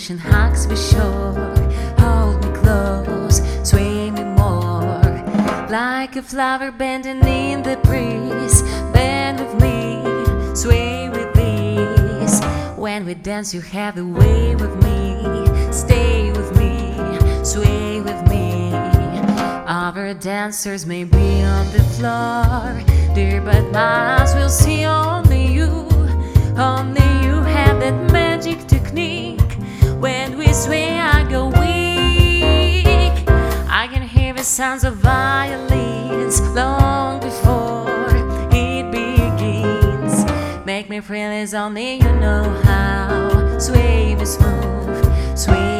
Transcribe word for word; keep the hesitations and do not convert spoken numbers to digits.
and hugs be short. Hold me close, sway me more, like a flower bending in the breeze. Bend with me, sway with ease. When we dance you have the way with me. Stay with me, sway with me. Other dancers may be on the floor, dear, but my eyes will see only you. Only you have that magic technique. When we sway I go weak. I can hear the sounds of violins long before it begins. Make me feel as only you know how. Sway me smooth, sway